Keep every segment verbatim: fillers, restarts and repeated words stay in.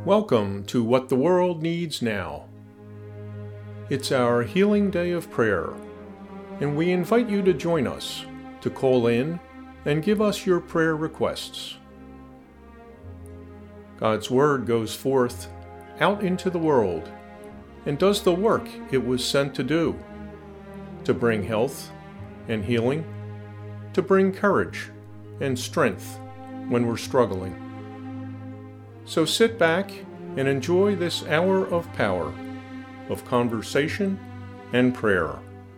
Welcome to What the World Needs Now. It's our Healing Day of Prayer, and we invite you to join us to call in and give us your prayer requests. God's Word goes forth out into the world and does the work it was sent to do, to bring health and healing, to bring courage and strength when we're struggling. So sit back and enjoy this hour of power, of conversation and prayer.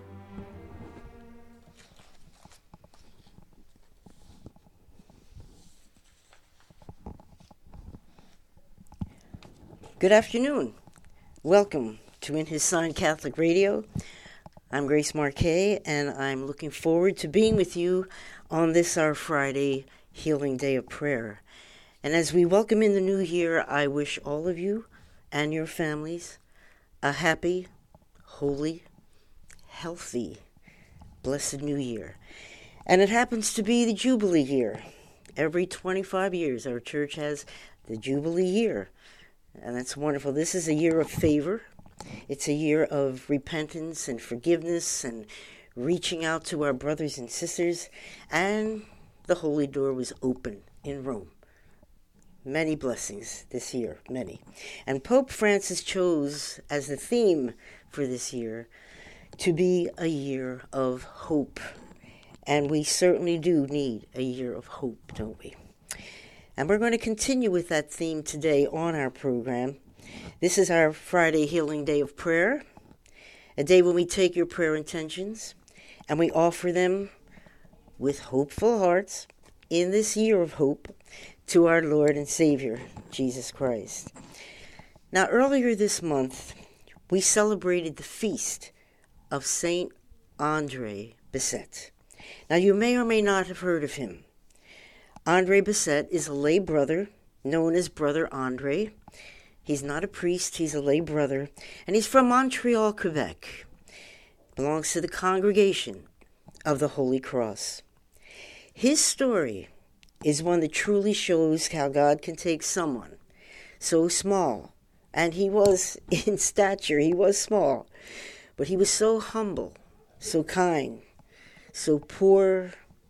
Good afternoon. Welcome to In His Sign Catholic Radio. I'm Grace Marquet, and I'm looking forward to being with you on this, our Friday Healing Day of Prayer. And as we welcome in the new year, I wish all of you and your families a happy, holy, healthy, blessed new year. And it happens to be the Jubilee year. Every twenty-five years, our church has the Jubilee year. And that's wonderful. This is a year of favor. It's a year of repentance and forgiveness and reaching out to our brothers and sisters. And the Holy Door was open in Rome. Many blessings this year, many. And Pope Francis chose as the theme for this year to be a year of hope. And we certainly do need a year of hope, don't we? And we're going to continue with that theme today on our program. This is our Friday Healing Day of Prayer, a day when we take your prayer intentions and we offer them with hopeful hearts in this year of hope to our Lord and Savior, Jesus Christ. Now, earlier this month, we celebrated the feast of Saint Andre Bessette. Now, you may or may not have heard of him. Andre Bessette is a lay brother known as Brother Andre. He's not a priest, he's a lay brother, and he's from Montreal, Quebec. Belongs to the Congregation of the Holy Cross. His story is one that truly shows how God can take someone so small, and he was in stature, he was small, but he was so humble, so kind, so poor,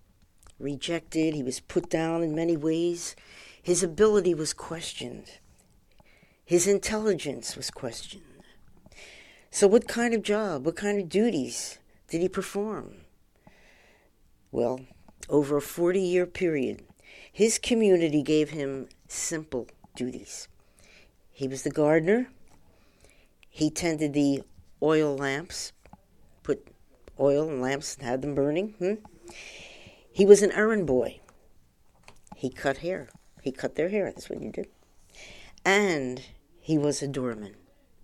rejected, he was put down in many ways. His ability was questioned. His intelligence was questioned. So what kind of job, what kind of duties did he perform? Well, over a forty-year period, his community gave him simple duties. He was the gardener. He tended the oil lamps, put oil in lamps and had them burning. Hmm? He was an errand boy. He cut hair. He cut their hair. That's what he did. And he was a doorman.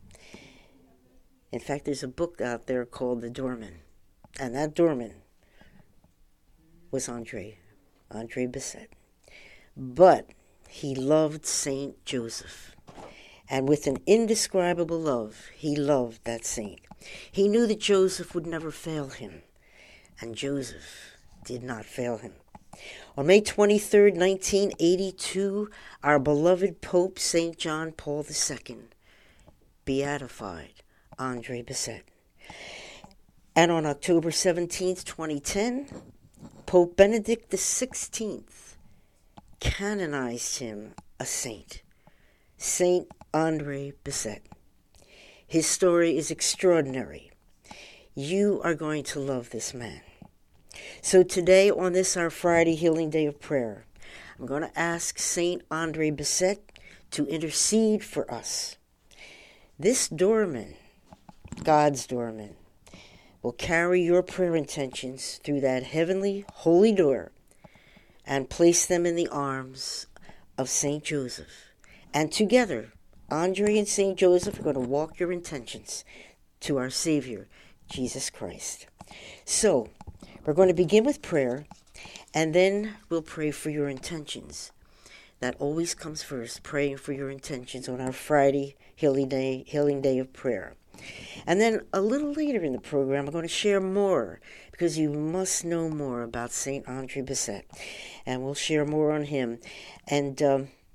In fact, there's a book out there called The Doorman. And that doorman was Andre, Andre Bessette. But he loved Saint Joseph. And with an indescribable love, he loved that saint. He knew that Joseph would never fail him. And Joseph did not fail him. On May twenty-third, nineteen eighty-two, our beloved Pope Saint John Paul the Second beatified Andre Bessette. And on October seventeenth, twenty ten, Pope Benedict the Sixteenth canonized him a saint, Saint Andre Bessette. His story is extraordinary. You are going to love this man. So today, on this, our Friday Healing Day of Prayer, I'm going to ask Saint Andre Bessette to intercede for us. This doorman, God's doorman, will carry your prayer intentions through that heavenly, holy door and place them in the arms of Saint Joseph. And together, Andre and Saint Joseph are going to walk your intentions to our Savior, Jesus Christ. So, we're going to begin with prayer, and then we'll pray for your intentions. That always comes first, praying for your intentions on our Friday Healing Day, Healing Day of Prayer. And then a little later in the program, I'm going to share more, because you must know more about Saint Andre Bessette. And we'll share more on him. And um,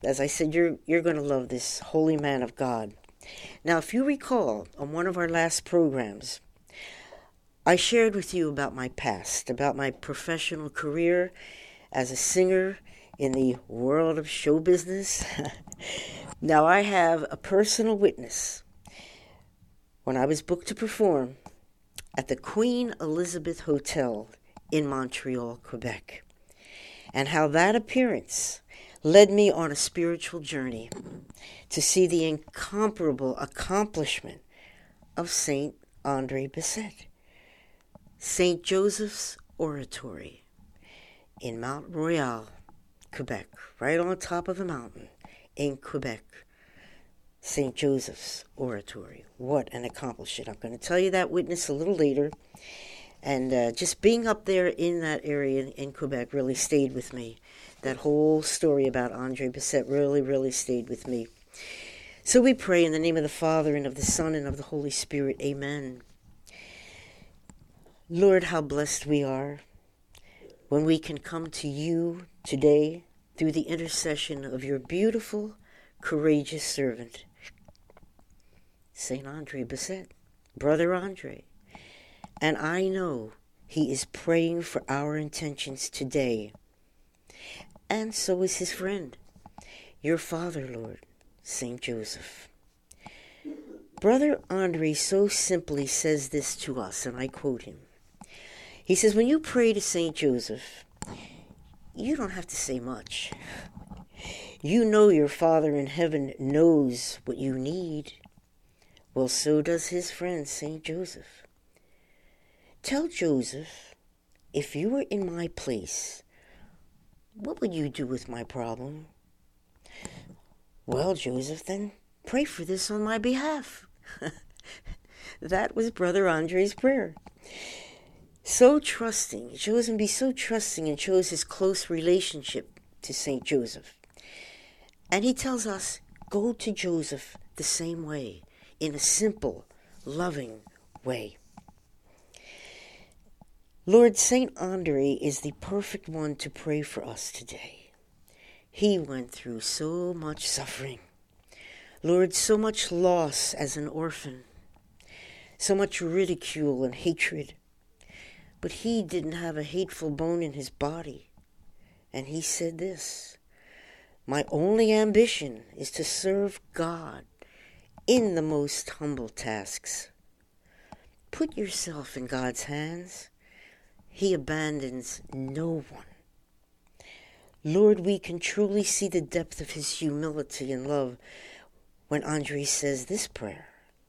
as I said, you're you're going to love this holy man of God. Now, if you recall, on one of our last programs, I shared with you about my past, about my professional career as a singer in the world of show business. Now, I have a personal witness. When I was booked to perform at the Queen Elizabeth Hotel in Montreal, Quebec, and how that appearance led me on a spiritual journey to see the incomparable accomplishment of Saint Andre Bessette. Saint Joseph's Oratory in Mount Royal, Quebec, right on top of the mountain in Quebec. Saint Joseph's Oratory. What an accomplishment. I'm going to tell you that witness a little later. And uh, just being up there in that area in, in Quebec really stayed with me. That whole story about Andre Bessette really, really stayed with me. So we pray in the name of the Father, and of the Son, and of the Holy Spirit. Amen. Lord, how blessed we are when we can come to you today through the intercession of your beautiful, courageous servant, Saint Andre Bessette, Brother Andre. And I know he is praying for our intentions today. And so is his friend, your father, Lord, Saint Joseph. Brother Andre so simply says this to us, and I quote him. He says, when you pray to Saint Joseph, you don't have to say much. You know your Father in heaven knows what you need. Well, so does his friend, Saint Joseph. Tell Joseph, if you were in my place, what would you do with my problem? Well, Joseph, then pray for this on my behalf. That was Brother Andre's prayer. So trusting, he chose him to be so trusting and chose his close relationship to Saint Joseph. And he tells us, go to Joseph the same way, in a simple, loving way. Lord, Saint Andre is the perfect one to pray for us today. He went through so much suffering. Lord, so much loss as an orphan, so much ridicule and hatred. But he didn't have a hateful bone in his body. And he said this, my only ambition is to serve God in the most humble tasks. Put yourself in God's hands. He abandons no one. Lord, we can truly see the depth of his humility and love when Andre says this prayer.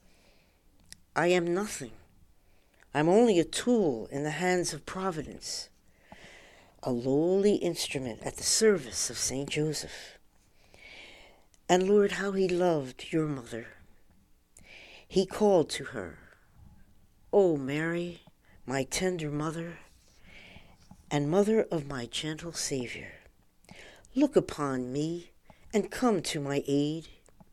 I am nothing. I'm only a tool in the hands of Providence, a lowly instrument at the service of Saint Joseph. And Lord, how he loved your mother. He called to her, O Mary, my tender mother, and mother of my gentle Savior, look upon me and come to my aid.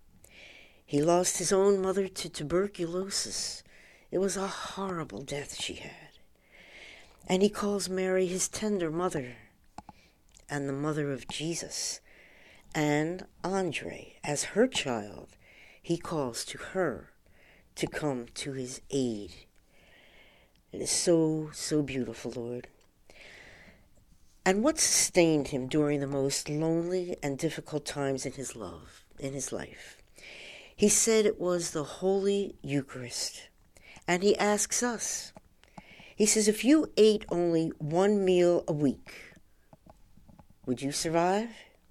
He lost his own mother to tuberculosis. It was a horrible death she had. And he calls Mary his tender mother and the mother of Jesus. And Andre, as her child, he calls to her to come to his aid. It is so, so beautiful, Lord. And what sustained him during the most lonely and difficult times in his love, in his life? He said it was the Holy Eucharist. And he asks us, he says, if you ate only one meal a week, would you survive?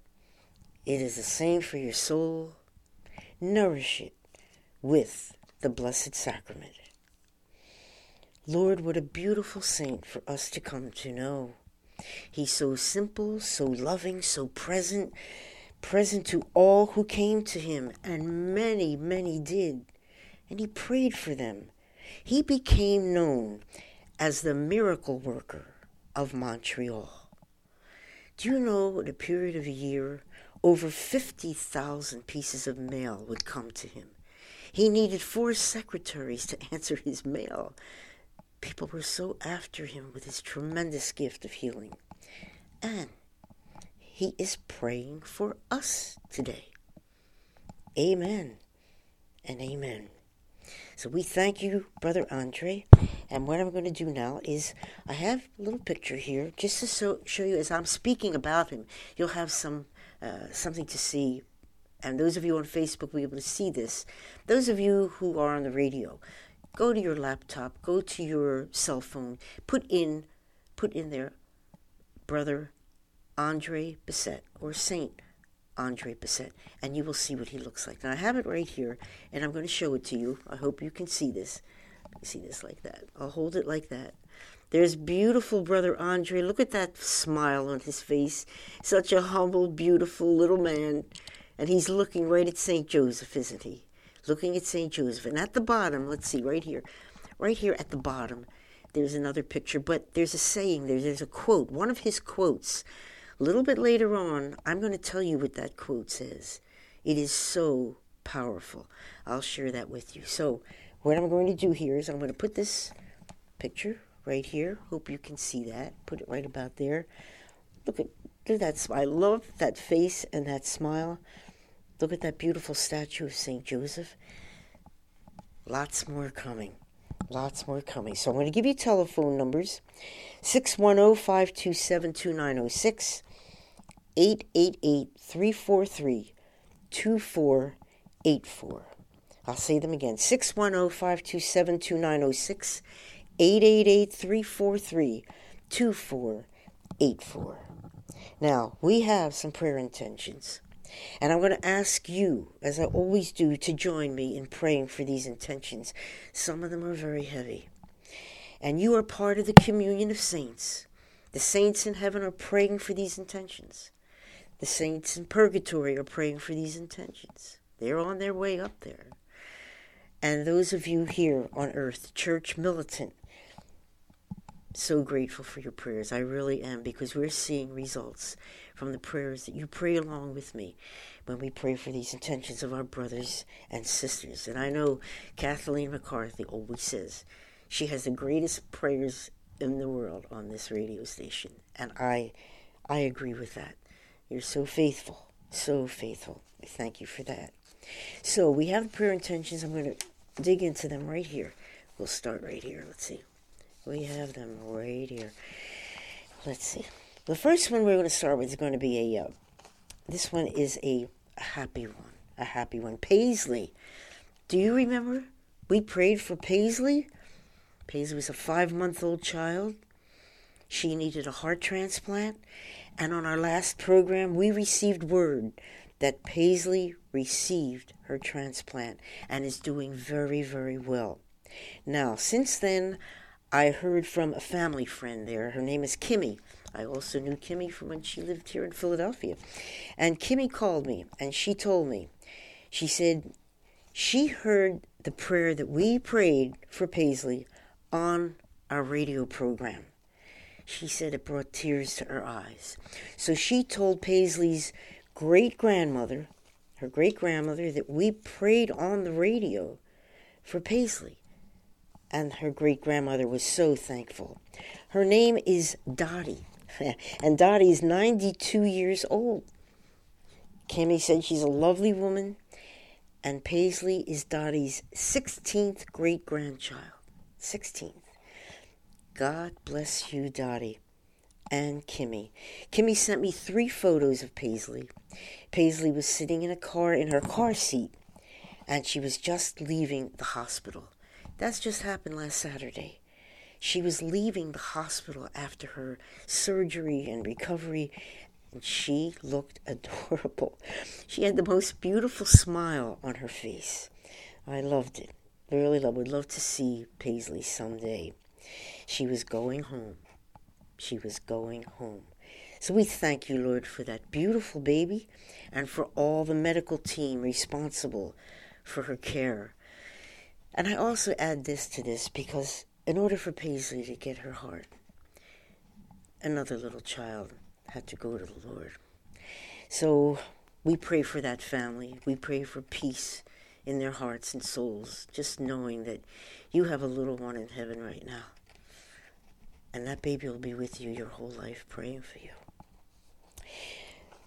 It is the same for your soul. Nourish it with the Blessed Sacrament. Lord, what a beautiful saint for us to come to know. He's so simple, so loving, so present, present to all who came to him, and many, many did. And he prayed for them. He became known as the miracle worker of Montreal. Do you know, in a period of a year, over fifty thousand pieces of mail would come to him. He needed four secretaries to answer his mail. People were so after him with his tremendous gift of healing. And He is praying for us today. Amen and amen. So we thank you, Brother Andre. And what I'm going to do now is I have a little picture here just to so, show you as I'm speaking about him. You'll have some uh, something to see. And those of you on Facebook will be able to see this. Those of you who are on the radio, go to your laptop, go to your cell phone, put in, put in there, Brother Andre Bessette or Saint Andre Bessette, and you will see what he looks like. Now I have it right here, and I'm going to show it to you. I hope you can see this. See this like that. I'll hold it like that. There's beautiful Brother Andre. Look at that smile on his face. Such a humble, beautiful little man. And he's looking right at Saint Joseph, isn't he? Looking at Saint Joseph. And at the bottom, let's see, right here. Right here at the bottom, there's another picture. But there's a saying there. There's a quote. One of his quotes. A little bit later on, I'm going to tell you what that quote says. It is so powerful. I'll share that with you. So what I'm going to do here is I'm going to put this picture right here. Hope you can see that. Put it right about there. Look at look at that smile. I love that face and that smile. Look at that beautiful statue of Saint Joseph. Lots more coming. Lots more coming. So I'm going to give you telephone numbers. six one zero, five two seven, two nine zero six, eight eight eight, three four three, two four eight four. I'll say them again. six one zero, five two seven, two nine zero six, eight eight eight, three four three, two four eight four. Now, we have some prayer intentions. And I'm going to ask you, as I always do, to join me in praying for these intentions. Some of them are very heavy. And you are part of the communion of saints. The saints in heaven are praying for these intentions. The saints in purgatory are praying for these intentions. They're on their way up there. And those of you here on earth, church militant, so grateful for your prayers. I really am, because we're seeing results from the prayers that you pray along with me when we pray for these intentions of our brothers and sisters. And I know Kathleen McCarthy always says she has the greatest prayers in the world on this radio station. And I, I agree with that. You're so faithful, so faithful. I thank you for that. So we have prayer intentions. I'm going to dig into them right here. We'll start right here. Let's see. We have them right here. Let's see. The first one we're going to start with is going to be a, uh, this one is a, a happy one. A happy one. Paisley. Do you remember? We prayed for Paisley. Paisley was a five-month-old child. She needed a heart transplant. And on our last program, we received word that Paisley received her transplant and is doing very, very well. Now, since then, I heard from a family friend there. Her name is Kimmy. I also knew Kimmy from when she lived here in Philadelphia. And Kimmy called me, and she told me, she said she heard the prayer that we prayed for Paisley on our radio program. She said it brought tears to her eyes. So she told Paisley's great-grandmother, her great-grandmother, that we prayed on the radio for Paisley. And her great-grandmother was so thankful. Her name is Dottie. And Dottie is ninety-two years old. Kimmy said she's a lovely woman. And Paisley is Dottie's sixteenth great-grandchild. sixteenth. God bless you, Dottie. And Kimmy. Kimmy sent me three photos of Paisley. Paisley was sitting in a car, in her car seat. And she was just leaving the hospital. That's just happened last Saturday. She was leaving the hospital after her surgery and recovery, and she looked adorable. She had the most beautiful smile on her face. I loved it. I really loved it. Would love to see Paisley someday. She was going home. She was going home. So we thank you, Lord, for that beautiful baby and for all the medical team responsible for her care. And I also add this to this because in order for Paisley to get her heart, another little child had to go to the Lord. So we pray for that family. We pray for peace in their hearts and souls, just knowing that you have a little one in heaven right now. And that baby will be with you your whole life, praying for you.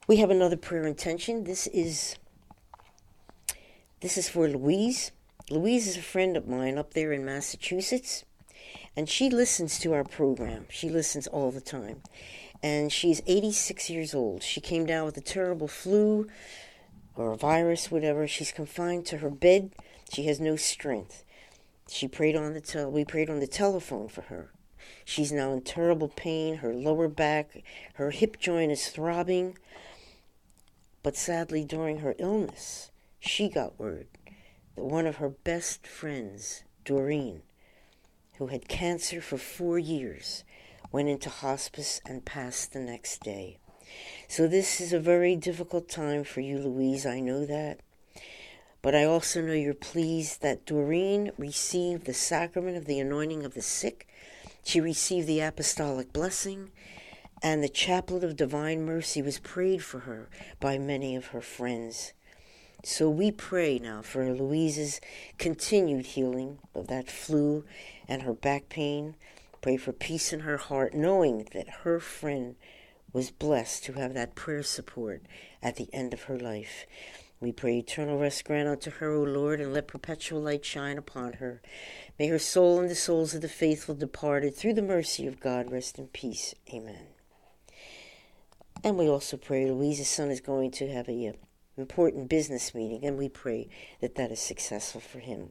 We have another prayer intention. This is this is for Louise. Louise is a friend of mine up there in Massachusetts, and she listens to our program. She listens all the time. And she's eighty-six years old. She came down with a terrible flu or a virus, whatever. She's confined to her bed. She has no strength. She prayed on the tel- we prayed on the telephone for her. She's now in terrible pain. Her lower back, her hip joint is throbbing. But sadly, during her illness, she got word that one of her best friends, Doreen, who had cancer for four years, went into hospice and passed the next day. So this is a very difficult time for you, Louise. I know that. But I also know you're pleased that Doreen received the sacrament of the anointing of the sick. She received the apostolic blessing, and the chaplet of divine mercy was prayed for her by many of her friends. So we pray now for Louise's continued healing of that flu and her back pain. Pray for peace in her heart, knowing that her friend was blessed to have that prayer support at the end of her life. We pray eternal rest grant unto her, O Lord, and let perpetual light shine upon her. May her soul and the souls of the faithful departed, through the mercy of God, rest in peace. Amen. And we also pray Louise's son is going to have a uh, important business meeting, and we pray that that is successful for him.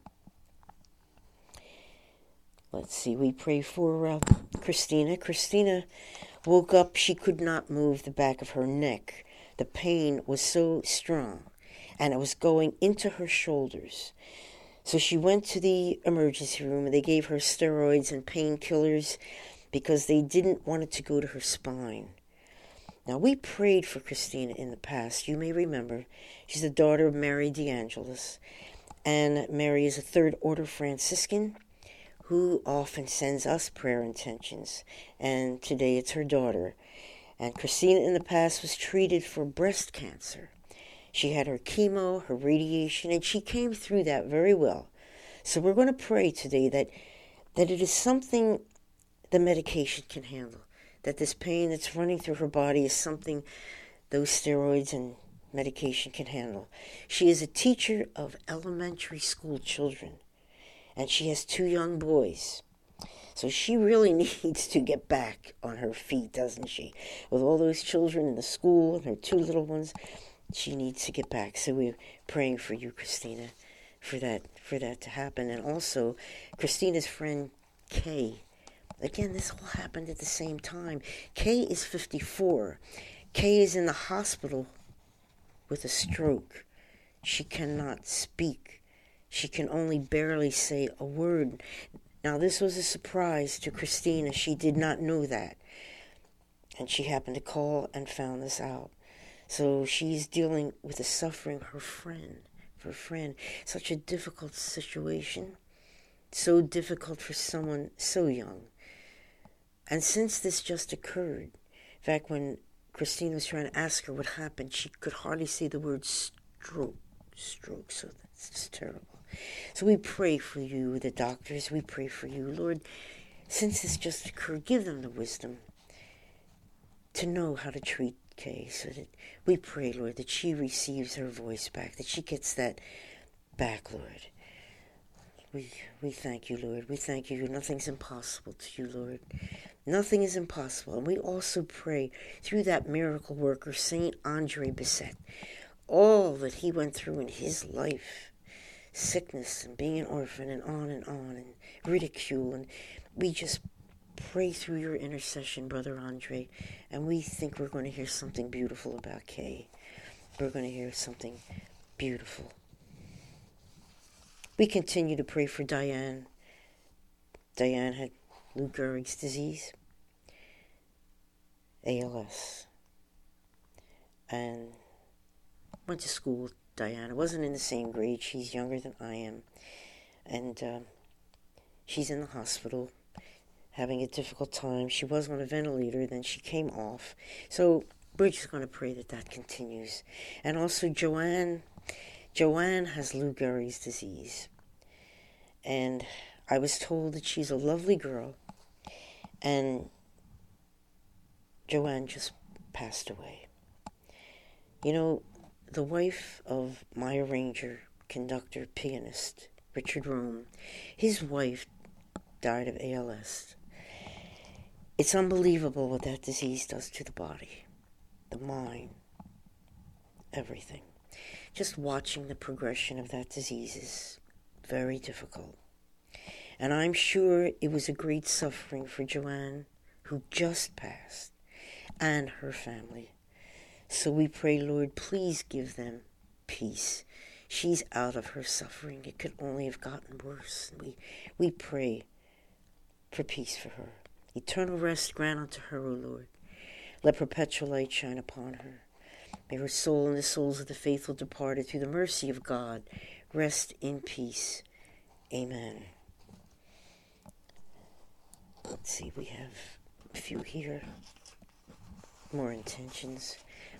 Let's see, we pray for uh, Christina. Christina woke up. She could not move the back of her neck. The pain was so strong, and it was going into her shoulders. So she went to the emergency room, and they gave her steroids and painkillers because they didn't want it to go to her spine. Now, we prayed for Christina in the past. You may remember, she's the daughter of Mary DeAngelis, and Mary is a third-order Franciscan who often sends us prayer intentions, and today it's her daughter. And Christina in the past was treated for breast cancer. She had her chemo, her radiation, and she came through that very well. So we're going to pray today that, that it is something the medication can handle, that this pain that's running through her body is something those steroids and medication can handle. She is a teacher of elementary school children, and she has two young boys. So she really needs to get back on her feet, doesn't she? With all those children in the school and her two little ones, she needs to get back. So we're praying for you, Christina, for that for that to happen. And also, Christina's friend, Kay. Again, this all happened at the same time. Kay is fifty-four. Kay is in the hospital with a stroke. She cannot speak. She can only barely say a word. Now, this was a surprise to Christina. She did not know that. And she happened to call and found this out. So she's dealing with the suffering of her friend. Her friend. Such a difficult situation. So difficult for someone so young. And since this just occurred, in fact, when Christina was trying to ask her what happened, she could hardly say the word stroke. Stroke. So that's just terrible. So we pray for you, the doctors. We pray for you, Lord. Since this just occurred, give them the wisdom to know how to treat Kay. So that we pray, Lord, that she receives her voice back, that she gets that back, Lord. We we thank you, Lord. We thank you. Nothing's impossible to you, Lord. Nothing is impossible. And we also pray through that miracle worker, Saint Andre Bessette, all that he went through in his life, sickness and being an orphan and on and on and ridicule. And we just pray through your intercession, Brother Andre, and we think we're going to hear something beautiful about Kay. We're going to hear something beautiful. We continue to pray for Diane. Diane had Lou Gehrig's disease, A L S, and went to school with Diane. I wasn't in the same grade. She's younger than I am, and uh, she's in the hospital having a difficult time. She was on a ventilator, then she came off. So we're just going to pray that that continues. And also Joanne, Joanne has Lou Gehrig's disease. And I was told that she's a lovely girl. And Joanne just passed away. You know, the wife of my arranger, conductor, pianist, Richard Rome, his wife died of A L S. It's unbelievable what that disease does to the body, the mind, everything. Just watching the progression of that disease is very difficult. And I'm sure it was a great suffering for Joanne, who just passed, and her family. So we pray, Lord, please give them peace. She's out of her suffering. It could only have gotten worse. We, we pray for peace for her. Eternal rest grant unto her, O Lord. Let perpetual light shine upon her. May her soul and the souls of the faithful departed through the mercy of God rest in peace. Amen. Let's see, we have a few here. More intentions.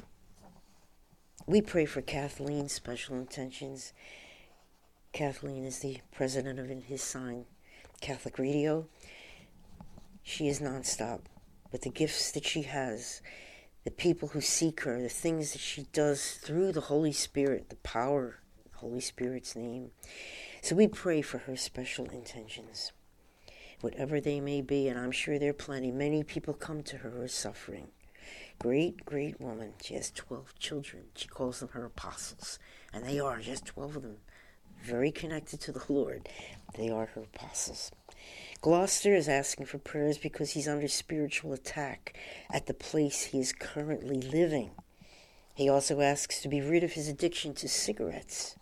We pray for Kathleen's special intentions. Kathleen is the president of In His Sign Catholic Radio. She is nonstop, but the gifts that she has, the people who seek her, the things that she does through the Holy Spirit, the power of the Holy Spirit's name. So we pray for her special intentions, whatever they may be, and I'm sure there are plenty. Many people come to her who are suffering. Great, great woman. She has twelve children. She calls them her apostles, and they are, just twelve of them, very connected to the Lord. They are her apostles. Gloucester is asking for prayers because he's under spiritual attack at the place he is currently living. He also asks to be rid of his addiction to cigarettes.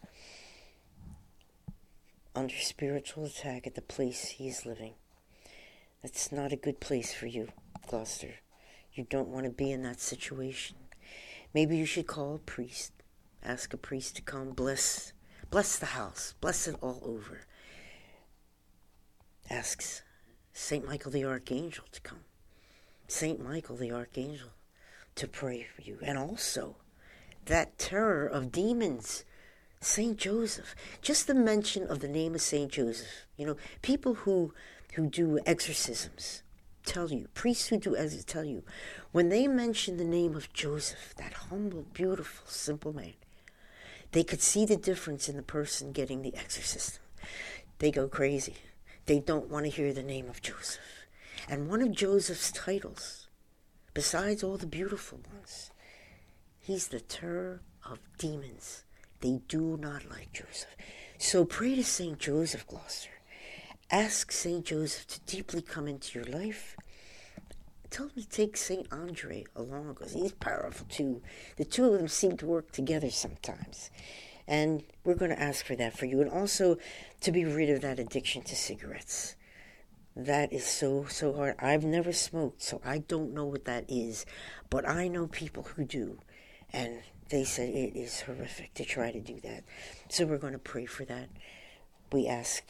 Under spiritual attack at the place he is living. That's not a good place for you, Gloucester. You don't want to be in that situation. Maybe you should call a priest. Ask a priest to come bless, bless the house. Bless it all over. Asks Saint Michael the Archangel to come. Saint Michael the Archangel to pray for you. And also, that terror of demons, Saint Joseph. Just the mention of the name of Saint Joseph. You know, people who, who do exorcisms tell you, priests who do exorcisms tell you, when they mention the name of Joseph, that humble, beautiful, simple man, they could see the difference in the person getting the exorcism. They go crazy. They don't want to hear the name of Joseph. And one of Joseph's titles, besides all the beautiful ones, he's the terror of demons. They do not like Joseph. So pray to Saint Joseph, Gloucester. Ask Saint Joseph to deeply come into your life. Tell him to take Saint Andre along, because he's powerful too. The two of them seem to work together sometimes. And we're going to ask for that for you. And also to be rid of that addiction to cigarettes. That is so, so hard. I've never smoked, so I don't know what that is. But I know people who do. And they said it is horrific to try to do that. So we're going to pray for that. We ask,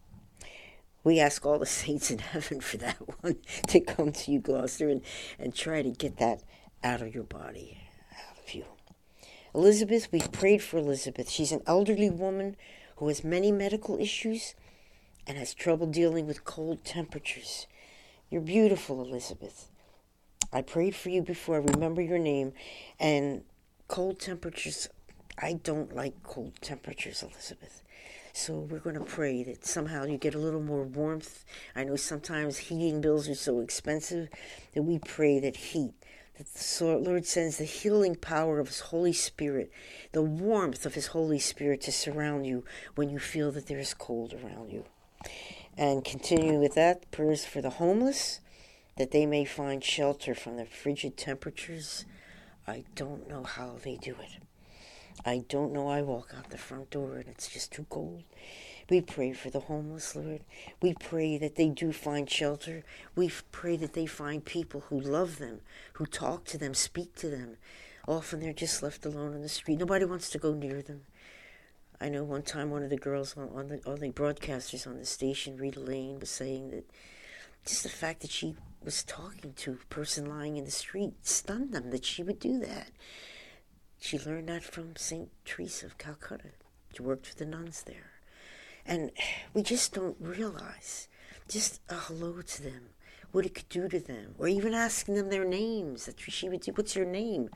we ask all the saints in heaven for that one to come to you, Gloucester, and, and try to get that out of your body, out of you. Elizabeth, we prayed for Elizabeth. She's an elderly woman who has many medical issues and has trouble dealing with cold temperatures. You're beautiful, Elizabeth. I prayed for you before. I remember your name. And cold temperatures, I don't like cold temperatures, Elizabeth. So we're going to pray that somehow you get a little more warmth. I know sometimes heating bills are so expensive that we pray that heat, that the Lord sends the healing power of His Holy Spirit, the warmth of His Holy Spirit to surround you when you feel that there is cold around you. And continuing with that, prayers for the homeless, that they may find shelter from the frigid temperatures. I don't know how they do it. I don't know. I walk out the front door and it's just too cold. We pray for the homeless, Lord. We pray that they do find shelter. We pray that they find people who love them, who talk to them, speak to them. Often they're just left alone on the street. Nobody wants to go near them. I know one time one of the girls on, on the on the broadcasters on the station, Rita Lane, was saying that just the fact that she was talking to a person lying in the street stunned them, that she would do that. She learned that from Saint Teresa of Calcutta. She worked with the nuns there. And we just don't realize just a hello to them, what it could do to them, or even asking them their names. That she would do, what's your name?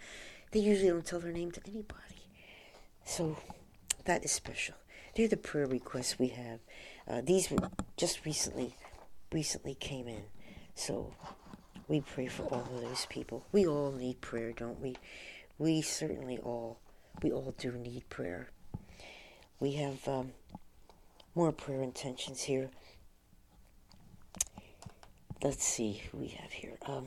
They usually don't tell their name to anybody. So that is special. They're the prayer requests we have. Uh, these were just recently, recently came in. So we pray for all of those people. We all need prayer, don't we? We certainly all, we all do need prayer. We have um, more prayer intentions here. Let's see who we have here. Um,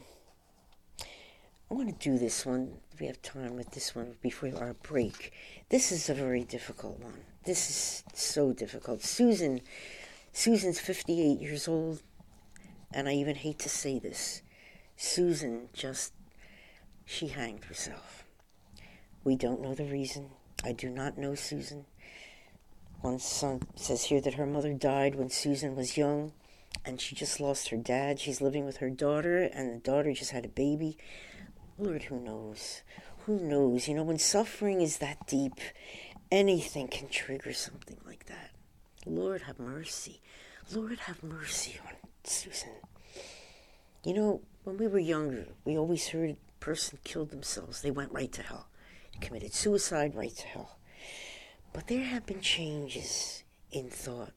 I want to do this one. We have time with this one before our break. This is a very difficult one. This is so difficult. Susan, Susan's fifty-eight years old, and I even hate to say this. Susan just, she hanged herself. We don't know the reason. I do not know Susan. One son says here that her mother died when Susan was young, and she just lost her dad. She's living with her daughter, and the daughter just had a baby. Lord, who knows? Who knows? You know, when suffering is that deep, anything can trigger something like that. Lord, have mercy. Lord, have mercy on Susan. You know, when we were younger, we always heard a person killed themselves. They went right to hell. Committed suicide, right to hell. But there have been changes in thought.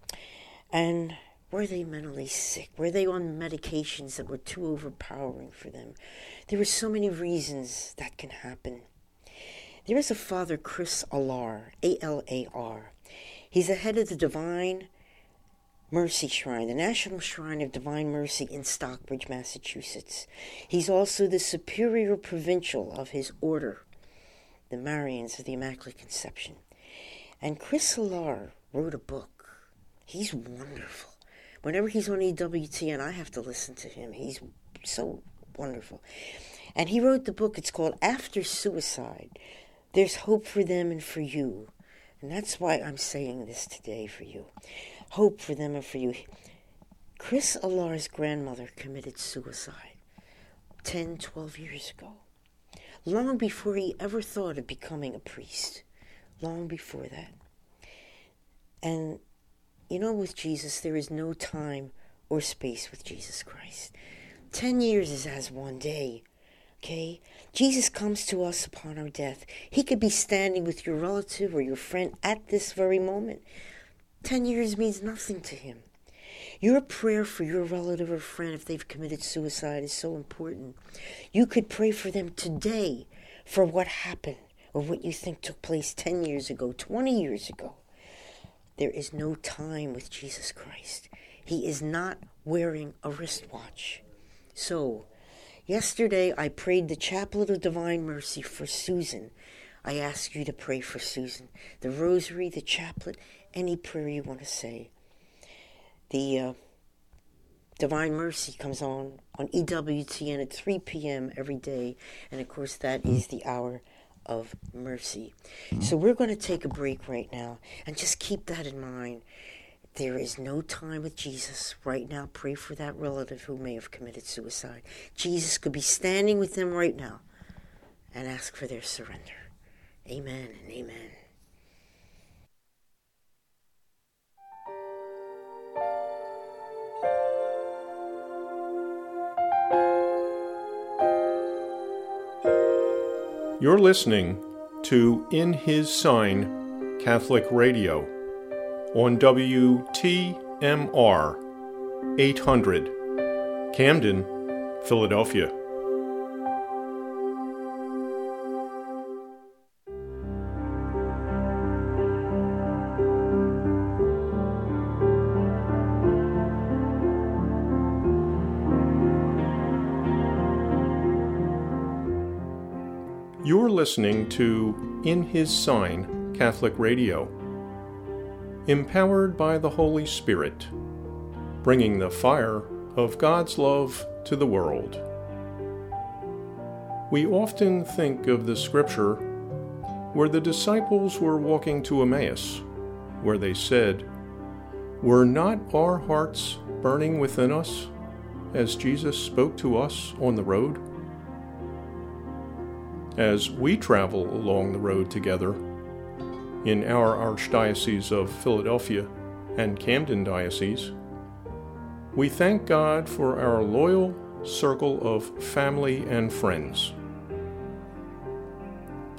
And were they mentally sick? Were they on medications that were too overpowering for them? There were so many reasons that can happen. There is a Father Chris Alar, A L A R. He's the head of the Divine Mercy Shrine, the National Shrine of Divine Mercy in Stockbridge, Massachusetts. He's also the Superior Provincial of his order, the Marians of the Immaculate Conception. And Chris Alar wrote a book. He's wonderful. Whenever he's on E W T N, I have to listen to him. He's so wonderful. And he wrote the book. It's called After Suicide. There's hope for them and for you. And that's why I'm saying this today for you. Hope for them and for you. Chris Alar's grandmother committed suicide ten, twelve years ago. Long before he ever thought of becoming a priest. Long before that. And you know, with Jesus, there is no time or space with Jesus Christ. Ten years is as one day, okay? Jesus comes to us upon our death. He could be standing with your relative or your friend at this very moment. Ten years means nothing to him. Your prayer for your relative or friend, if they've committed suicide, is so important. You could pray for them today for what happened or what you think took place ten years ago, twenty years ago. There is no time with Jesus Christ. He is not wearing a wristwatch. So, yesterday I prayed the Chaplet of Divine Mercy for Susan. I ask you to pray for Susan. The Rosary, the Chaplet, any prayer you want to say. The uh, Divine Mercy comes on on E W T N at three p.m. every day. And of course that is the hour of mercy. So we're going to take a break right now and just keep that in mind. There is no time with Jesus. Right now, pray for that relative who may have committed suicide. Jesus could be standing with them right now and ask for their surrender. Amen and amen. You're listening to In His Sign Catholic Radio on W T M R eight hundred, Camden, Philadelphia. You're listening to In His Sign Catholic Radio, empowered by the Holy Spirit, bringing the fire of God's love to the world. We often think of the scripture where the disciples were walking to Emmaus, where they said, "Were not our hearts burning within us as Jesus spoke to us on the road?" As we travel along the road together in our Archdiocese of Philadelphia and Camden Diocese, we thank God for our loyal circle of family and friends.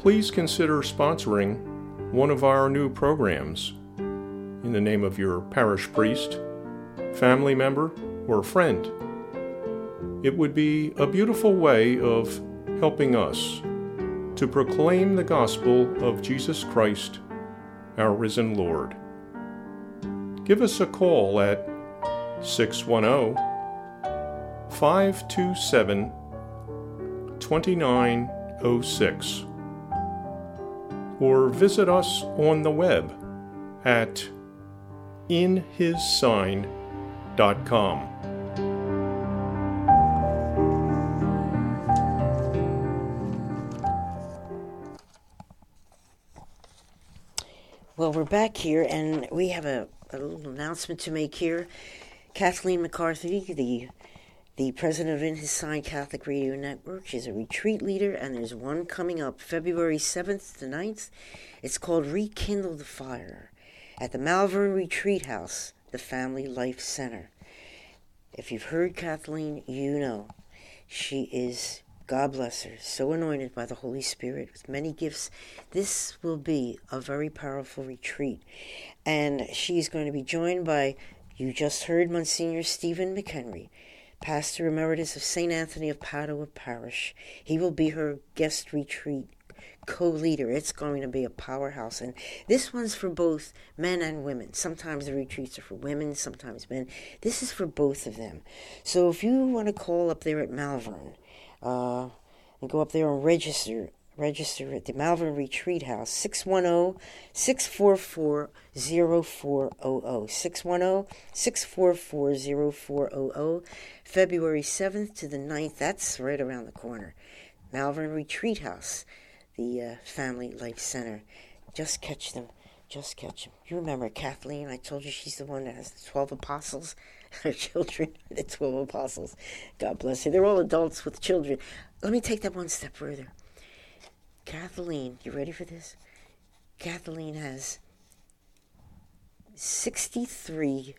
please consider sponsoring one of our new programs in the name of your parish priest, family member, or friend. It would be a beautiful way of helping us to proclaim the gospel of Jesus Christ, our risen Lord. Give us a call at six one zero, five two seven, two nine zero six or visit us on the web at in his sign dot com. Well, we're back here, and we have a, a little announcement to make here. Kathleen McCarthy, the the president of In His Sign Catholic Radio Network, she's a retreat leader, and there's one coming up February seventh to ninth. It's called Rekindle the Fire at the Malvern Retreat House, the Family Life Center. If you've heard Kathleen, you know she is, God bless her, so anointed by the Holy Spirit with many gifts. This will be a very powerful retreat. And she's going to be joined by, you just heard, Monsignor Stephen McHenry, Pastor Emeritus of Saint Anthony of Padua Parish. He will be her guest retreat co-leader. It's going to be a powerhouse. And this one's for both men and women. Sometimes the retreats are for women, sometimes men. This is for both of them. So if you want to call up there at Malvern, uh, and go up there and register, register at the Malvern Retreat House, six one zero, six four four, zero four zero zero, six one zero, six four four, zero four zero zero, February seventh to the ninth. That's right around the corner. Malvern Retreat House, the uh, Family Life Center. Just catch them. Just catch them. You remember Kathleen? I told you she's the one that has the twelve apostles. Her children are the twelve apostles. God bless her. They're all adults with children. Let me take that one step further. Kathleen, you ready for this? Kathleen has sixty-three,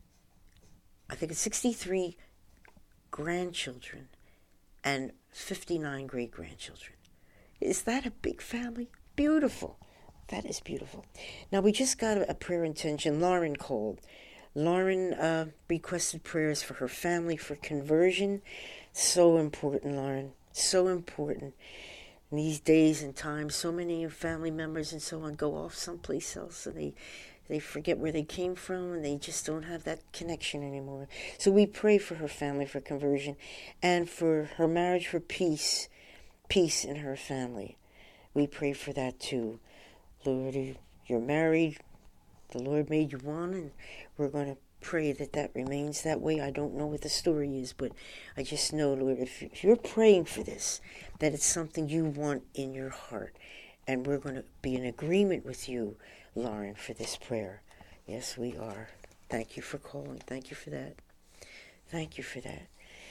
I think it's sixty-three grandchildren and fifty-nine great-grandchildren. Is that a big family? Beautiful. That is beautiful. Now, we just got a, a prayer intention. Lauren called. Lauren uh, requested prayers for her family for conversion. So important, Lauren. So important. In these days and times, so many family members and so on go off someplace else, and they they forget where they came from, and they just don't have that connection anymore. So we pray for her family for conversion, and for her marriage for peace, peace in her family. We pray for that too. Lord, you're married. The Lord made you one, and we're going to pray that that remains that way. I don't know what the story is, but I just know, Lord, if, if you're praying for this, that it's something you want in your heart. And we're going to be in agreement with you, Lauren, for this prayer. Yes, we are. Thank you for calling. Thank you for that. Thank you for that.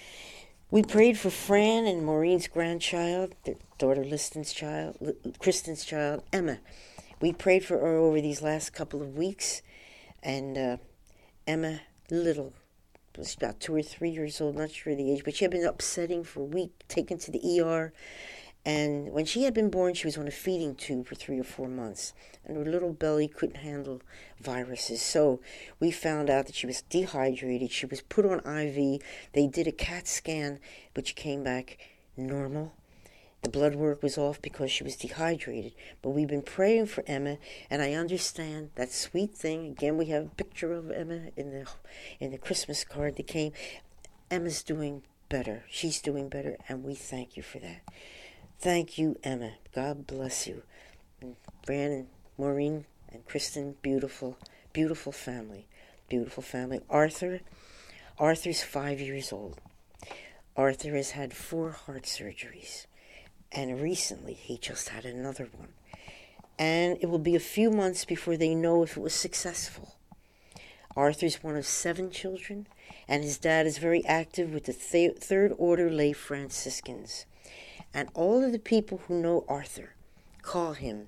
We prayed for Fran and Maureen's grandchild, their daughter Liston's child, Kristen's child, Emma. We prayed for her over these last couple of weeks, and uh, Emma Little was about two or three years old, not sure the age, but she had been upsetting for a week, taken to the E R, and when she had been born, she was on a feeding tube for three or four months, and her little belly couldn't handle viruses, so we found out that she was dehydrated. She was put on I V. They did a CAT scan, which came back normal. The blood work was off because she was dehydrated. But we've been praying for Emma, and I understand that sweet thing. Again, we have a picture of Emma in the in the Christmas card that came. Emma's doing better. She's doing better, and we thank you for that. Thank you, Emma. God bless you. And Fran and Maureen and Kristen, beautiful, beautiful family. Beautiful family. Arthur, Arthur's five years old. Arthur has had four heart surgeries. And recently, he just had another one. And it will be a few months before they know if it was successful. Arthur's one of seven children, and his dad is very active with the th- Third Order Lay Franciscans. And all of the people who know Arthur call him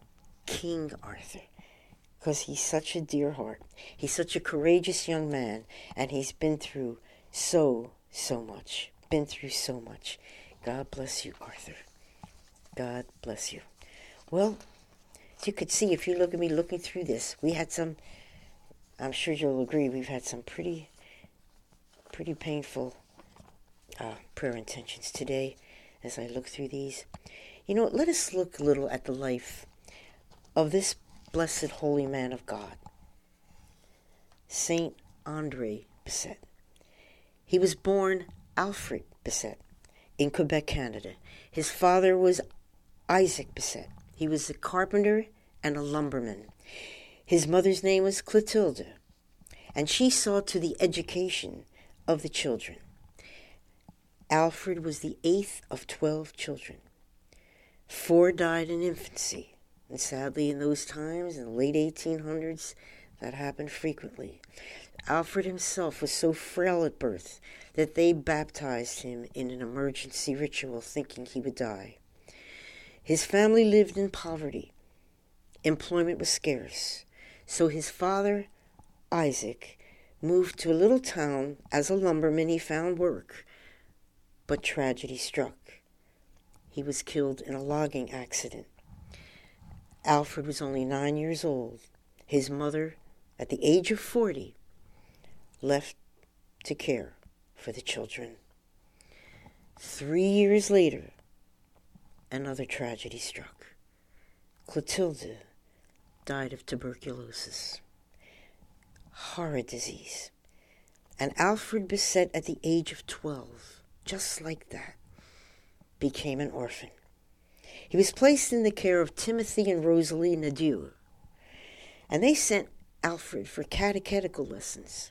King Arthur, because he's such a dear heart. He's such a courageous young man, and he's been through so, so much. Been through so much. God bless you, Arthur. God bless you. Well, as you could see, if you look at me looking through this, we had some, I'm sure you'll agree, we've had some pretty, pretty painful uh, prayer intentions today as I look through these. You know, let us look a little at the life of this blessed holy man of God, Saint Andre Bessette. He was born Alfred Bessette in Quebec, Canada. His father was Isaac Bessette. He was a carpenter and a lumberman. His mother's name was Clotilde, and she saw to the education of the children. Alfred was the eighth of twelve children. Four died in infancy, and sadly in those times, in the late eighteen hundreds, that happened frequently. Alfred himself was so frail at birth that they baptized him in an emergency ritual thinking he would die. His family lived in poverty. Employment was scarce, so his father, Isaac, moved to a little town. As a lumberman, he found work, but tragedy struck. He was killed in a logging accident. Alfred was only nine years old. His mother, at the age of forty, left to care for the children. Three years later, another tragedy struck. Clotilde died of tuberculosis, horrid disease. And Alfred Bessette, at the age of twelve, just like that, became an orphan. He was placed in the care of Timothy and Rosalie Nadeau, and they sent Alfred for catechetical lessons.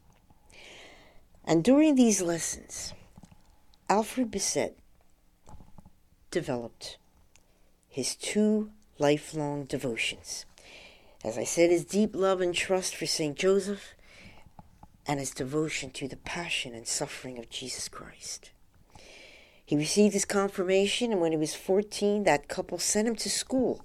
And during these lessons, Alfred Bessette developed his two lifelong devotions. As I said, his deep love and trust for Saint Joseph and his devotion to the passion and suffering of Jesus Christ. He received his confirmation, and when he was fourteen, that couple sent him to school.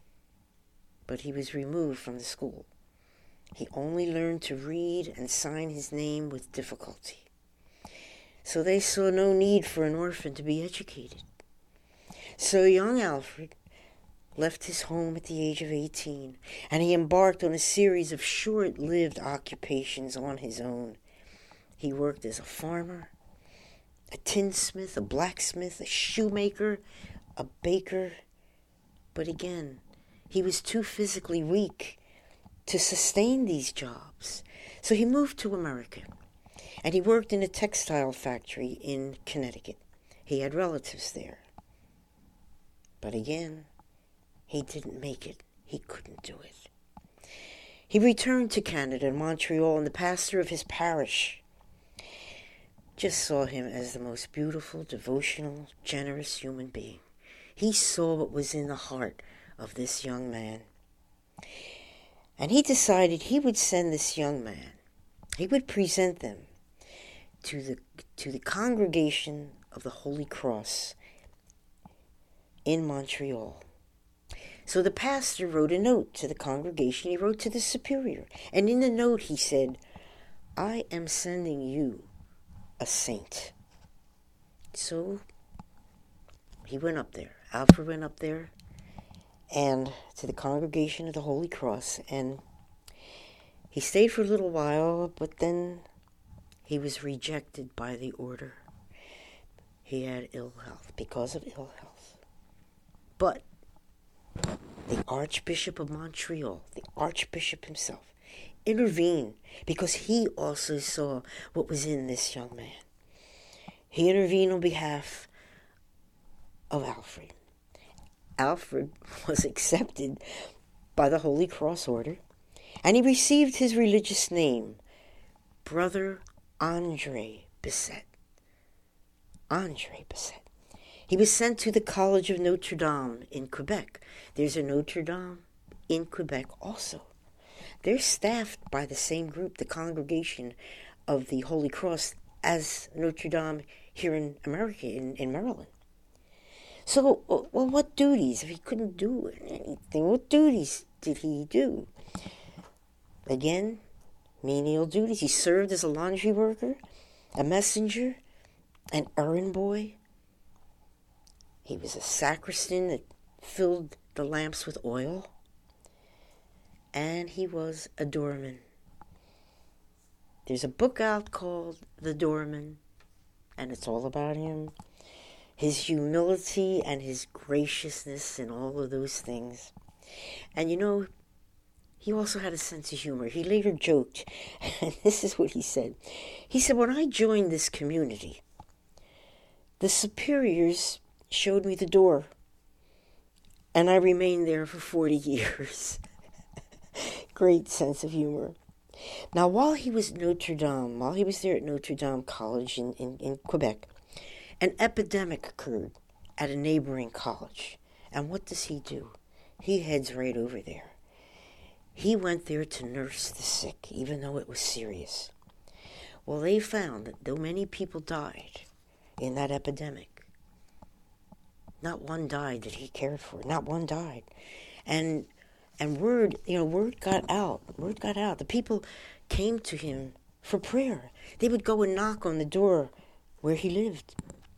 But he was removed from the school. He only learned to read and sign his name with difficulty. So they saw no need for an orphan to be educated. So young Alfred left his home at the age of eighteen, and he embarked on a series of short-lived occupations on his own. He worked as a farmer, a tinsmith, a blacksmith, a shoemaker, a baker. But again, he was too physically weak to sustain these jobs. So he moved to America, and he worked in a textile factory in Connecticut. He had relatives there. But again, he didn't make it. He couldn't do it. He returned to Canada, Montreal, and the pastor of his parish just saw him as the most beautiful, devotional, generous human being. He saw what was in the heart of this young man. And he decided he would send this young man, he would present them to the to the congregation of the Holy Cross in Montreal. So the pastor wrote a note to the congregation. He wrote to the superior. And in the note he said, I am sending you a saint. So he went up there. Alfred went up there and to the congregation of the Holy Cross, and he stayed for a little while, but then he was rejected by the order. He had ill health, because of ill health. But the Archbishop of Montreal, the Archbishop himself, intervened because he also saw what was in this young man. He intervened on behalf of Alfred. Alfred was accepted by the Holy Cross Order, and he received his religious name, Brother Andre Bessette. Andre Bessette. He was sent to the College of Notre Dame in Quebec. There's a Notre Dame in Quebec also. They're staffed by the same group, the Congregation of the Holy Cross, as Notre Dame here in America, in, in Maryland. So, well, what duties? If he couldn't do anything, what duties did he do? Again, menial duties. He served as a laundry worker, a messenger, an errand boy. He was a sacristan that filled the lamps with oil, and he was a doorman. There's a book out called The Doorman, and it's all about him, his humility and his graciousness and all of those things. And you know, he also had a sense of humor. He later joked, and this is what he said. He said, when I joined this community, the superiors showed me the door, and I remained there for forty years. Great sense of humor. Now, while he was at Notre Dame, while he was there at Notre Dame College in, in, in Quebec, an epidemic occurred at a neighboring college. And what does he do? He heads right over there. He went there to nurse the sick, even though it was serious. Well, they found that though many people died in that epidemic, not one died that he cared for. Not one died. And and word, you know, word got out. Word got out. The people came to him for prayer. They would go and knock on the door where he lived.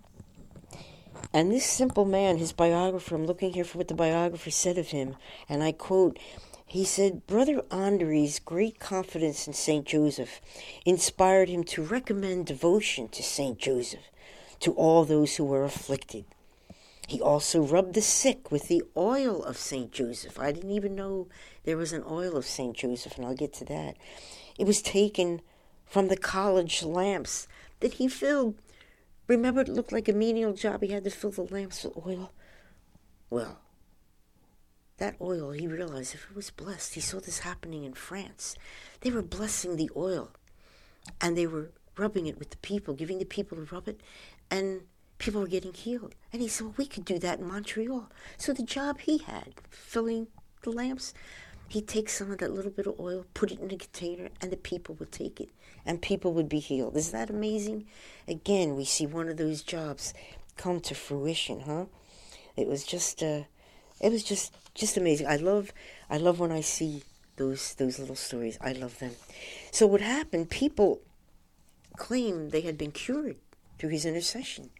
And this simple man, his biographer, I'm looking here for what the biographer said of him, and I quote, he said, Brother Andre's great confidence in Saint Joseph inspired him to recommend devotion to Saint Joseph to all those who were afflicted. He also rubbed the sick with the oil of Saint Joseph. I didn't even know there was an oil of Saint Joseph, and I'll get to that. It was taken from the college lamps that he filled. Remember, it looked like a menial job. He had to fill the lamps with oil. Well, that oil, he realized if it was blessed, he saw this happening in France. They were blessing the oil, and they were rubbing it with the people, giving the people to rub it, and people were getting healed. And he said, well, we could do that in Montreal. So the job he had, filling the lamps, he'd take some of that little bit of oil, put it in a container, and the people would take it, and people would be healed. Is that amazing? Again, we see one of those jobs come to fruition, huh? It was just, uh, it was just, just amazing. I love, I love when I see those those little stories. I love them. So what happened? People claimed they had been cured through his intercession.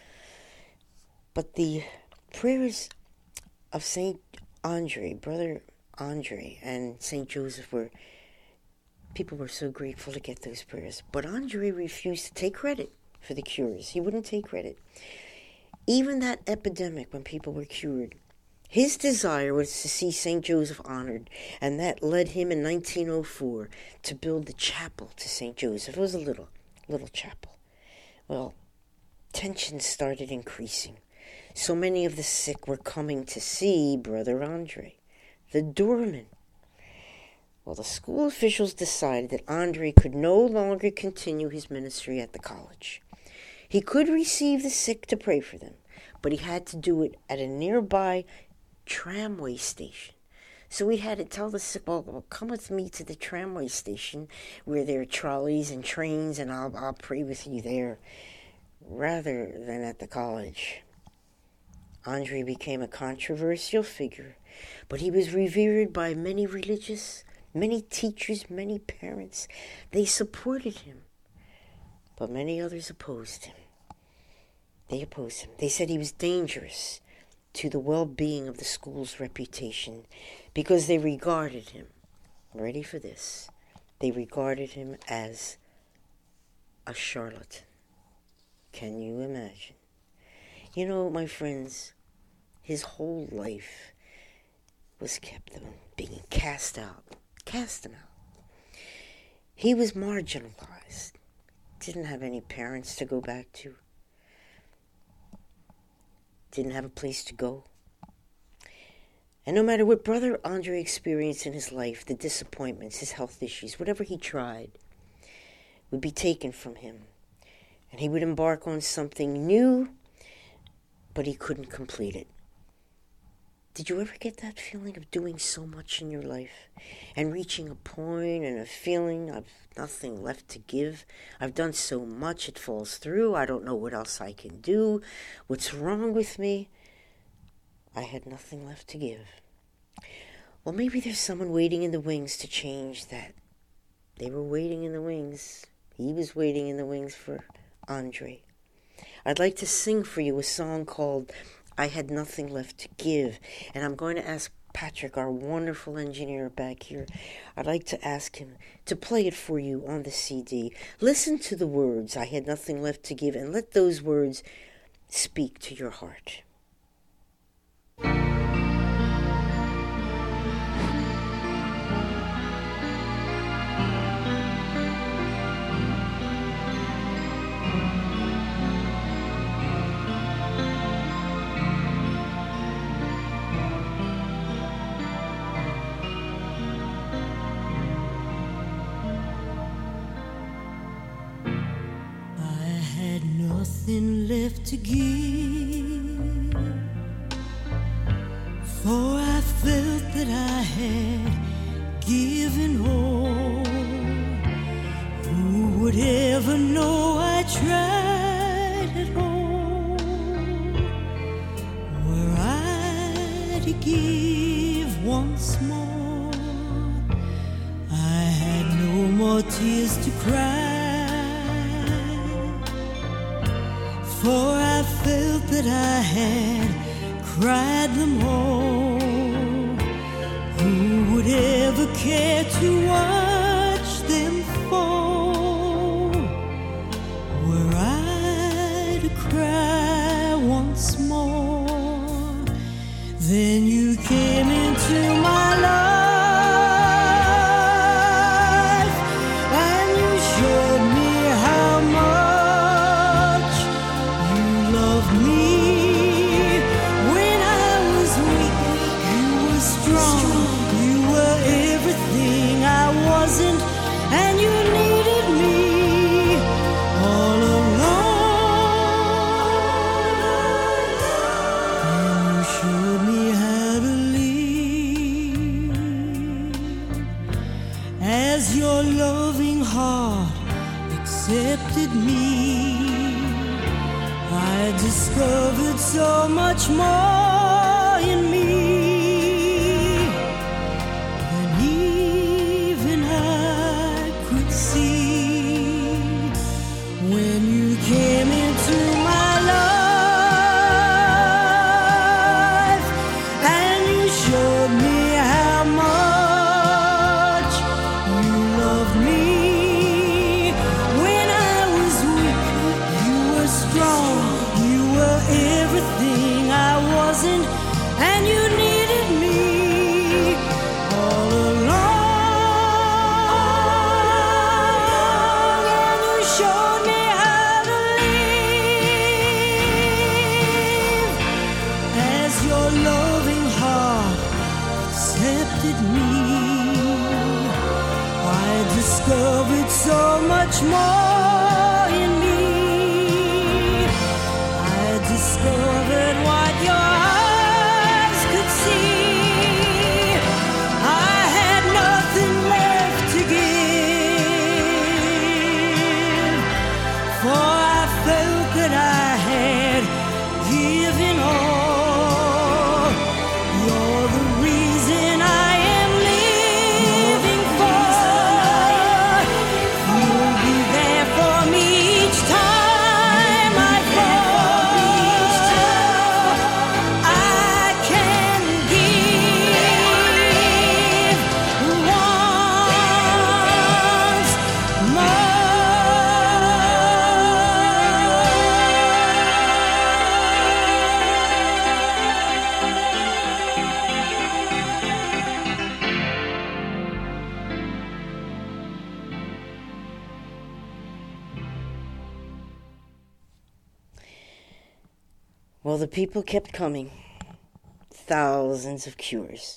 But the prayers of Saint Andre, Brother Andre, and Saint Joseph were, people were so grateful to get those prayers. But Andre refused to take credit for the cures. He wouldn't take credit. Even that epidemic when people were cured, his desire was to see Saint Joseph honored, and that led him in nineteen oh four to build the chapel to Saint Joseph. It was a little, little chapel. Well, tensions started increasing. So many of the sick were coming to see Brother Andre, the doorman. Well, the school officials decided that Andre could no longer continue his ministry at the college. He could receive the sick to pray for them, but he had to do it at a nearby tramway station. So we had to tell the sick, well, well, come with me to the tramway station where there are trolleys and trains, and I'll, I'll pray with you there, rather than at the college. Andre became a controversial figure, but he was revered by many religious, many teachers, many parents. They supported him, but many others opposed him. They opposed him. They said he was dangerous to the well-being of the school's reputation because they regarded him, ready for this, they regarded him as a charlatan. Can you imagine? You know, my friends, his whole life was kept on being cast out. Cast him out. He was marginalized. Didn't have any parents to go back to. Didn't have a place to go. And no matter what Brother Andre experienced in his life, the disappointments, his health issues, whatever he tried, would be taken from him. And he would embark on something new, but he couldn't complete it. Did you ever get that feeling of doing so much in your life and reaching a point and a feeling of nothing left to give? I've done so much, it falls through. I don't know what else I can do. What's wrong with me? I had nothing left to give. Well, maybe there's someone waiting in the wings to change that. They were waiting in the wings. He was waiting in the wings for Andre. I'd like to sing for you a song called I had nothing left to give. And I'm going to ask Patrick, our wonderful engineer back here, I'd like to ask him to play it for you on the C D. Listen to the words, I had nothing left to give, and let those words speak to your heart. Nothing left to give, for I felt that I had given all. Who would ever know I tried at all? Were I to give once more, I had no more tears to cry. For I felt that I had cried them all. Who would ever care to watch them fall? Were I to cry once more, then you came into my life. Accepted me, I discovered so much more in me than even I could see. When you came into my life and you showed me how much you loved me. And you needed me all along, and you showed me how to live as your loving heart accepted me. I discovered so much more in me. I discovered what your Well, the people kept coming. Thousands of cures.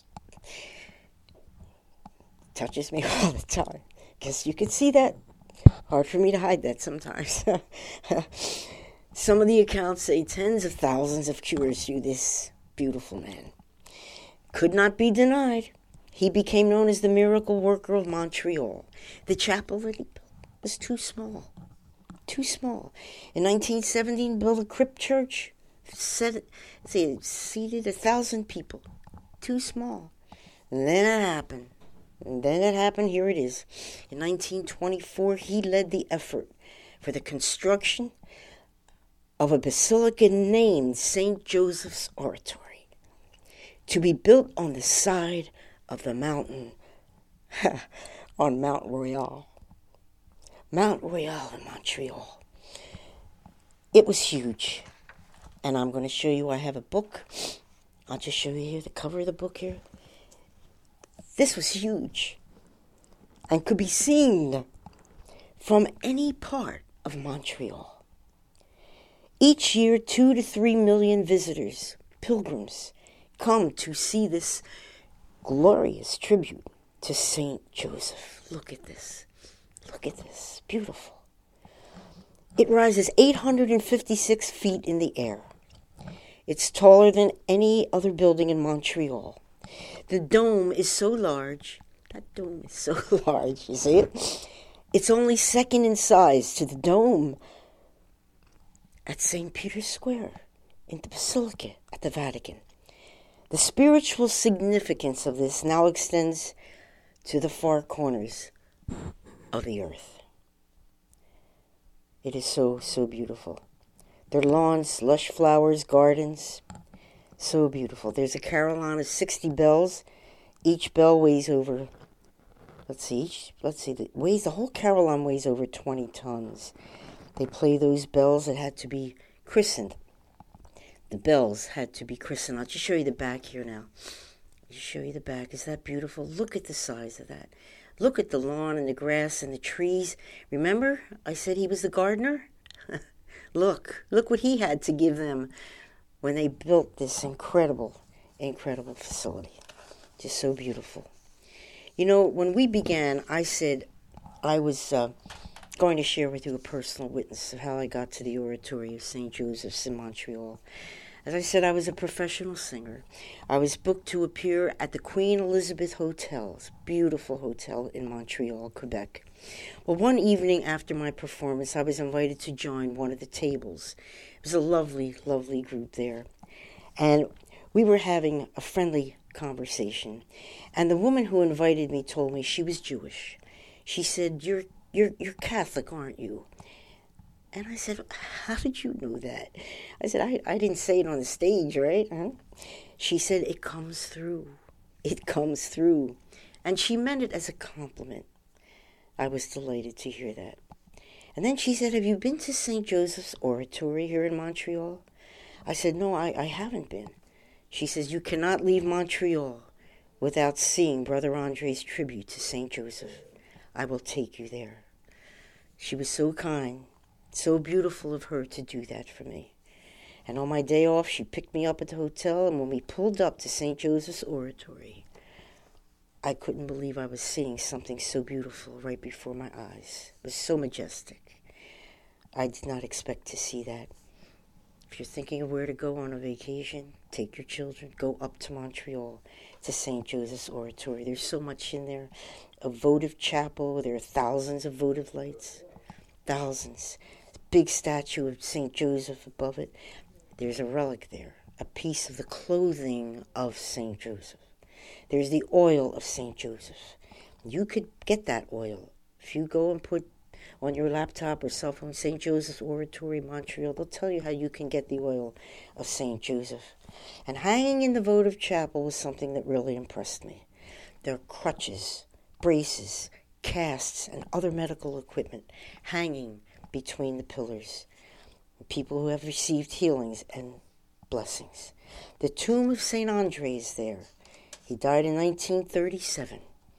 Touches me all the time. Guess you could see that. Hard for me to hide that sometimes. Some of the accounts say tens of thousands of cures through this beautiful man. Could not be denied. He became known as the miracle worker of Montreal. The chapel that he built was too small. Too small. In nineteen seventeen, built a crypt church. Said, say, seated a thousand people. Too small. And then it happened. And then it happened. Here it is. In nineteen twenty-four, he led the effort for the construction of a basilica named Saint Joseph's Oratory, to be built on the side of the mountain, on Mount Royal. Mount Royal in Montreal. It was huge. And I'm going to show you, I have a book. I'll just show you here, the cover of the book here. This was huge and could be seen from any part of Montreal. Each year, two to three million visitors, pilgrims, come to see this glorious tribute to Saint Joseph. Look at this. Look at this. Beautiful. It rises eight hundred fifty-six feet in the air. It's taller than any other building in Montreal. The dome is so large. That dome is so large, you see it? It's only second in size to the dome at Saint Peter's Square in the Basilica at the Vatican. The spiritual significance of this now extends to the far corners of the earth. It is so, so beautiful. There are lawns, lush flowers, gardens. So beautiful. There's a carillon of sixty bells. Each bell weighs over, let's see, each, let's see, the, weighs, the whole carillon weighs over twenty tons. They play those bells that had to be christened. The bells had to be christened. I'll just show you the back here now. I'll just show you the back. Is that beautiful? Look at the size of that. Look at the lawn and the grass and the trees. Remember, I said he was the gardener? Look, look what he had to give them when they built this incredible, incredible facility. Just so beautiful. You know, when we began, I said I was uh, going to share with you a personal witness of how I got to the Oratory of Saint Joseph's in Montreal. As I said, I was a professional singer. I was booked to appear at the Queen Elizabeth Hotel, beautiful hotel in Montreal, Quebec. Well, one evening after my performance, I was invited to join one of the tables. It was a lovely, lovely group there. And we were having a friendly conversation. And the woman who invited me told me she was Jewish. She said, you're, you're, you're Catholic, aren't you? And I said, how did you know that? I said, I, I didn't say it on the stage, right? Huh? She said, it comes through. It comes through. And she meant it as a compliment. I was delighted to hear that. And then she said, have you been to Saint Joseph's Oratory here in Montreal? I said, no, I, I haven't been. She says, you cannot leave Montreal without seeing Brother Andre's tribute to Saint Joseph. I will take you there. She was so kind. So beautiful of her to do that for me. And on my day off, she picked me up at the hotel, and when we pulled up to Saint Joseph's Oratory, I couldn't believe I was seeing something so beautiful right before my eyes. It was so majestic. I did not expect to see that. If you're thinking of where to go on a vacation, take your children, go up to Montreal, to Saint Joseph's Oratory. There's so much in there. A votive chapel, there are thousands of votive lights. Thousands. Big statue of Saint Joseph above it. There's a relic there, a piece of the clothing of Saint Joseph. There's the oil of Saint Joseph. You could get that oil. If you go and put on your laptop or cell phone Saint Joseph's Oratory, Montreal, they'll tell you how you can get the oil of Saint Joseph. And hanging in the votive chapel was something that really impressed me. There are crutches, braces, casts, and other medical equipment hanging between the pillars. People who have received healings and blessings. The tomb of Saint Andre is there. He died in nineteen thirty-seven.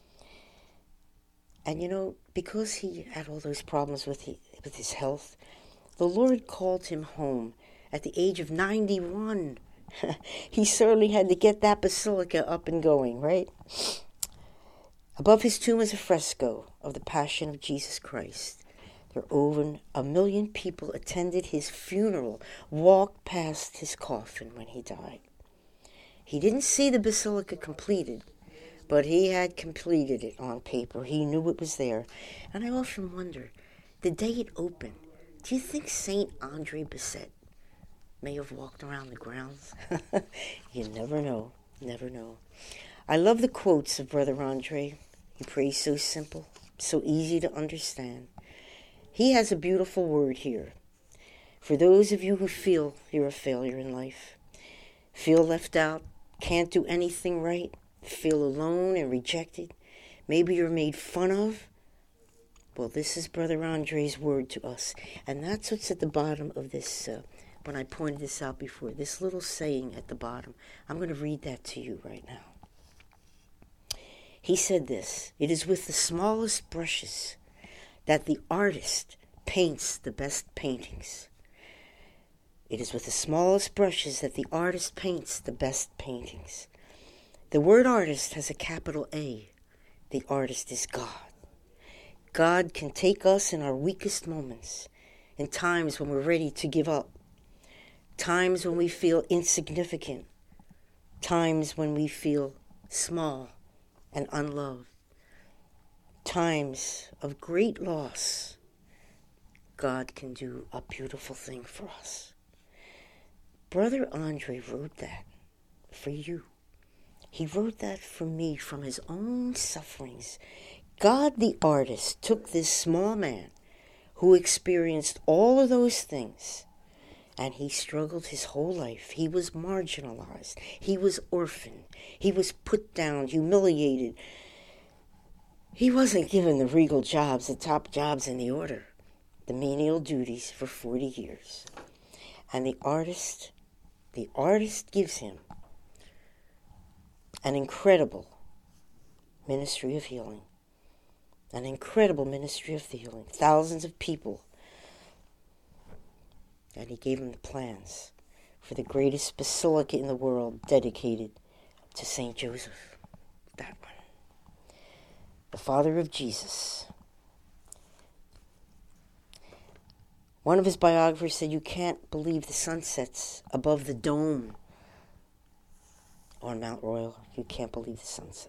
And you know, because he had all those problems with, he, with his health, the Lord called him home at the age of ninety-one. He certainly had to get that basilica up and going, right? Above his tomb is a fresco of the Passion of Jesus Christ. There over a million people attended his funeral, walked past his coffin when he died. He didn't see the basilica completed, but he had completed it on paper. He knew it was there. And I often wonder, the day it opened, do you think Saint Andre Bessette may have walked around the grounds? You never know, never know. I love the quotes of Brother Andre. He prays so simple, so easy to understand. He has a beautiful word here. For those of you who feel you're a failure in life, feel left out, can't do anything right, feel alone and rejected, maybe you're made fun of, well, this is Brother Andre's word to us. And that's what's at the bottom of this, uh, when I pointed this out before, this little saying at the bottom. I'm going to read that to you right now. He said this: "It is with the smallest brushes that the artist paints the best paintings. It is with the smallest brushes that the artist paints the best paintings." The word artist has a capital A. The artist is God. God can take us in our weakest moments, in times when we're ready to give up, times when we feel insignificant, times when we feel small and unloved, times of great loss. God can do a beautiful thing for us. Brother Andre wrote that for you. He wrote that for me from his own sufferings. God the artist took this small man who experienced all of those things, and he struggled his whole life. He was marginalized. He was orphaned. He was put down, humiliated. He wasn't given the regal jobs, the top jobs in the order, the menial duties for forty years. And the artist, the artist gives him an incredible ministry of healing. An incredible ministry of healing. Thousands of people. And he gave him the plans for the greatest basilica in the world dedicated to Saint Joseph. That one. The father of Jesus. One of his biographers said, "You can't believe the sunsets above the dome on Mount Royal. You can't believe the sunsets."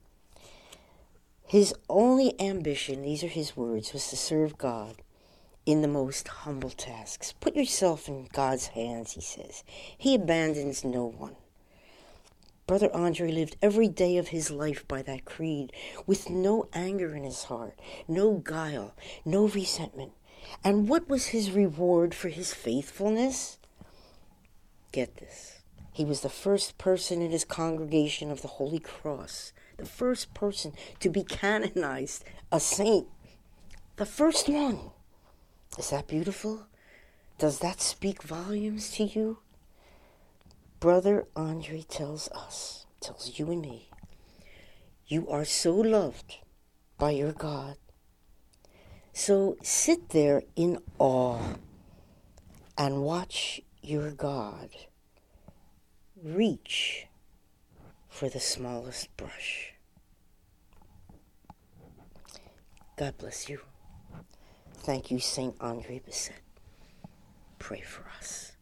His only ambition, these are his words, was to serve God in the most humble tasks. Put yourself in God's hands, he says. He abandons no one. Brother Andre lived every day of his life by that creed, with no anger in his heart, no guile, no resentment. And what was his reward for his faithfulness? Get this. He was the first person in his congregation of the Holy Cross, the first person to be canonized a saint, the first one. Is that beautiful? Does that speak volumes to you? Brother Andre tells us, tells you and me, you are so loved by your God. So sit there in awe and watch your God reach for the smallest brush. God bless you. Thank you, Saint Andre Bessette. Pray for us.